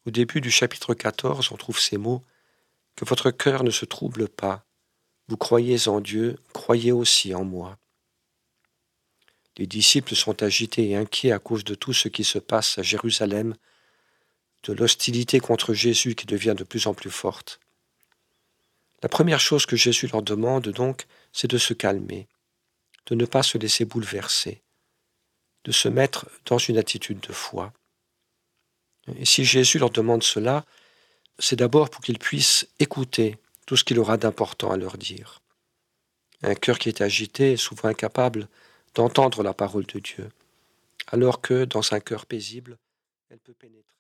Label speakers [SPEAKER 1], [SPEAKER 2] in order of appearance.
[SPEAKER 1] Au début du chapitre 14, on trouve ces mots « Que votre cœur ne se trouble pas. Vous croyez en Dieu, croyez aussi en moi. » Les disciples sont agités et inquiets à cause de tout ce qui se passe à Jérusalem, de l'hostilité contre Jésus qui devient de plus en plus forte. La première chose que Jésus leur demande donc, c'est de se calmer, de ne pas se laisser bouleverser, de se mettre dans une attitude de foi. Et si Jésus leur demande cela, c'est d'abord pour qu'ils puissent écouter tout ce qu'il aura d'important à leur dire. Un cœur qui est agité est souvent incapable d'entendre la parole de Dieu, alors que dans un cœur paisible, elle peut pénétrer.